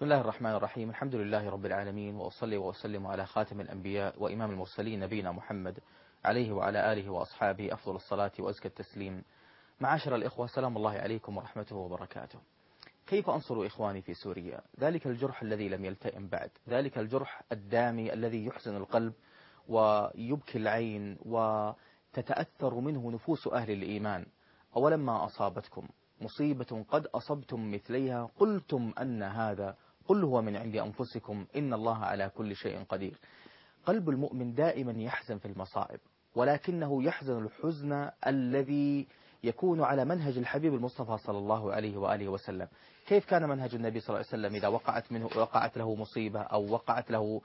بسم الله الرحمن الرحيم. الحمد لله رب العالمين، وأصلي وأسلم على خاتم الأنبياء وإمام المرسلين نبينا محمد عليه وعلى آله وأصحابه أفضل الصلاة وأزكى التسليم. معاشر الإخوة، سلام الله عليكم ورحمته وبركاته. كيف أنصر إخواني في سوريا؟ ذلك الجرح الذي لم يلتئم بعد، ذلك الجرح الدامي الذي يحزن القلب ويبكي العين وتتأثر منه نفوس أهل الإيمان. أولما أصابتكم مصيبة قد أصبتم مثليها قلتم أن هذا، قل هو من عند أنفسكم إن الله على كل شيء قدير. قلب المؤمن دائما يحزن في المصائب، ولكنه يحزن الحزن الذي يكون على منهج الحبيب المصطفى صلى الله عليه وآله وسلم. كيف كان منهج النبي صلى الله عليه وسلم إذا وقعت له مصيبة أو وقعت له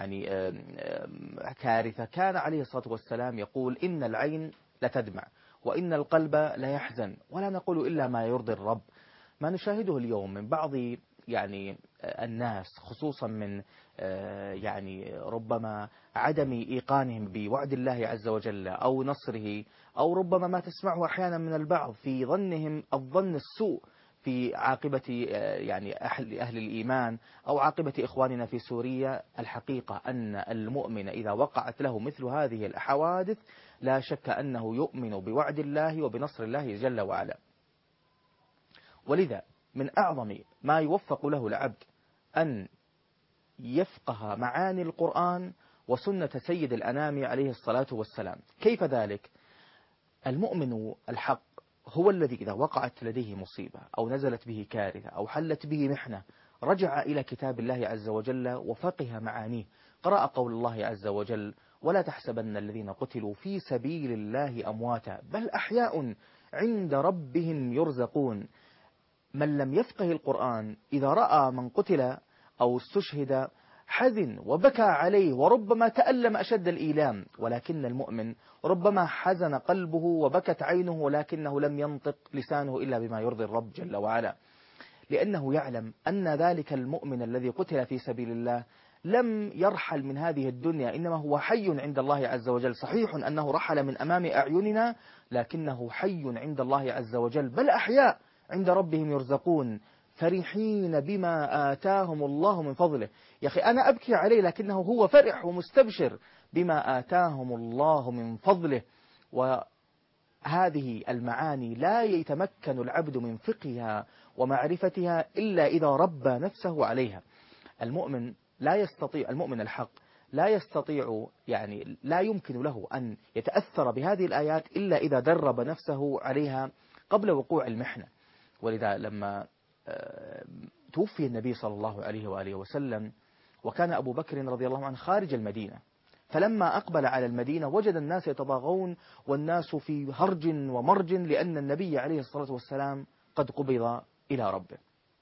كارثة؟ كان عليه الصلاة والسلام يقول إن العين لتدمع وإن القلب لا يحزن، ولا نقول إلا ما يرضي الرب. ما نشاهده اليوم من بعض الناس، خصوصا من ربما عدم إيقانهم بوعد الله عز وجل أو نصره، أو ربما ما تسمعه أحيانا من البعض في ظنهم الظن السوء في عاقبة أهل الإيمان أو عاقبة إخواننا في سوريا. الحقيقة أن المؤمن إذا وقعت له مثل هذه الحوادث لا شك أنه يؤمن بوعد الله وبنصر الله جل وعلا. ولذا من أعظم ما يوفق له العبد أن يفقه معاني القرآن وسنة سيد الأنام عليه الصلاة والسلام. كيف ذلك؟ المؤمن الحق هو الذي إذا وقعت لديه مصيبة أو نزلت به كارثة أو حلت به محنة رجع إلى كتاب الله عز وجل وفقه معانيه. قرأ قول الله عز وجل: ولا تحسبن الذين قتلوا في سبيل الله أمواتا بل أحياء عند ربهم يرزقون. من لم يفقه القرآن إذا رأى من قتل أو استشهد حزن وبكى عليه وربما تألم أشد الإيلام، ولكن المؤمن ربما حزن قلبه وبكت عينه ولكنه لم ينطق لسانه إلا بما يرضي الرب جل وعلا، لأنه يعلم أن ذلك المؤمن الذي قتل في سبيل الله لم يرحل من هذه الدنيا، إنما هو حي عند الله عز وجل. صحيح أنه رحل من أمام أعيننا، لكنه حي عند الله عز وجل، بل أحياء عند ربهم يرزقون فرحين بما آتاهم الله من فضله. يا أخي أنا أبكي عليه لكنه هو فرح ومستبشر بما آتاهم الله من فضله. وهذه المعاني لا يتمكن العبد من فقهها ومعرفتها إلا إذا ربى نفسه عليها. المؤمن لا يستطيع، المؤمن الحق لا يستطيع لا يمكن له أن يتأثر بهذه الآيات إلا إذا درب نفسه عليها قبل وقوع المحنة. ولذا لما توفي النبي صلى الله عليه وآله وسلم وكان أبو بكر رضي الله عنه خارج المدينة، فلما أقبل على المدينة وجد الناس يتضاغون والناس في هرج ومرج لأن النبي عليه الصلاة والسلام قد قبض إلى ربه.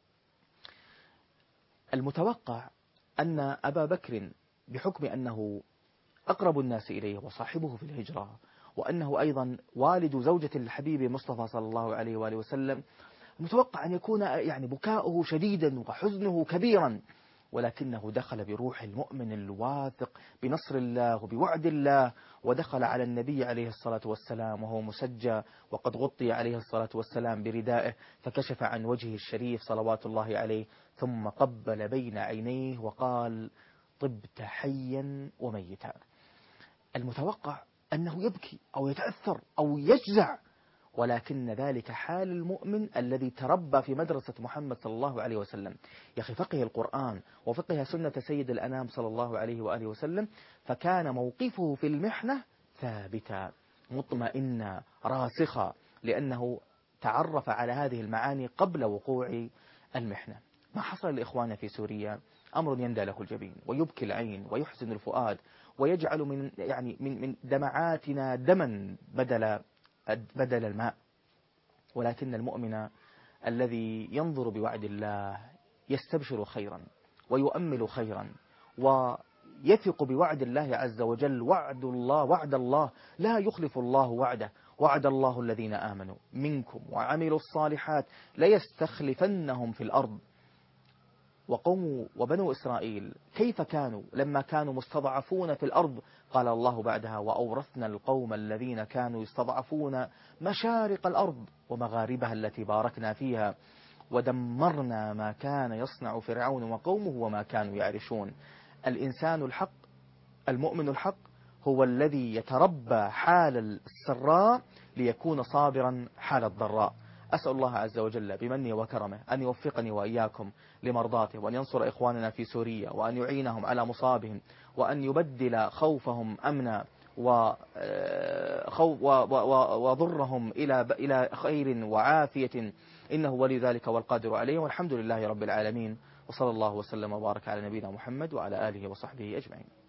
المتوقع أن أبا بكر بحكم أنه أقرب الناس إليه وصاحبه في الهجرة وأنه أيضا والد زوجة الحبيب مصطفى صلى الله عليه وآله وسلم، متوقع أن يكون بكاؤه شديدا وحزنه كبيرا، ولكنه دخل بروح المؤمن الواثق بنصر الله وبوعد الله، ودخل على النبي عليه الصلاة والسلام وهو مسجى وقد غطي عليه الصلاة والسلام بردائه، فكشف عن وجهه الشريف صلوات الله عليه، ثم قبل بين عينيه وقال: طبت حيا وميتا. المتوقع أنه يبكي أو يتأثر أو يجزع، ولكن ذلك حال المؤمن الذي تربى في مدرسة محمد صلى الله عليه وسلم. يا أخي فقه القرآن وفقه سنة سيد الأنام صلى الله عليه وآله وسلم، فكان موقفه في المحنة ثابتا مطمئنا راسخا، لأنه تعرف على هذه المعاني قبل وقوع المحنة. ما حصل لإخواننا في سوريا أمر يندى له الجبين ويبكي العين ويحزن الفؤاد ويجعل من دمعاتنا دما بدل الماء، ولكن المؤمن الذي ينظر بوعد الله يستبشر خيرا ويؤمل خيرا ويثق بوعد الله عز وجل. وعد الله لا يخلف الله وعده. وعد الله الذين آمنوا منكم وعملوا الصالحات ليستخلفنهم في الأرض. وقوم وبنو إسرائيل كيف كانوا لما كانوا مستضعفون في الأرض؟ قال الله بعدها: وأورثنا القوم الذين كانوا يستضعفون مشارق الأرض ومغاربها التي باركنا فيها. ودمرنا ما كان يصنع فرعون وقومه وما كانوا يعرشون. الإنسان الحق، المؤمن الحق، هو الذي يتربى حال السراء ليكون صابرا حال الضراء. أسأل الله عز وجل بمنه وكرمه أن يوفقني وإياكم لمرضاته، وأن ينصر إخواننا في سوريا، وأن يعينهم على مصابهم، وأن يبدل خوفهم أمنا وضرهم إلى خير وعافية، إنه ولي ذلك والقادر عليه، والحمد لله رب العالمين، وصلى الله وسلم وبارك على نبينا محمد وعلى آله وصحبه أجمعين.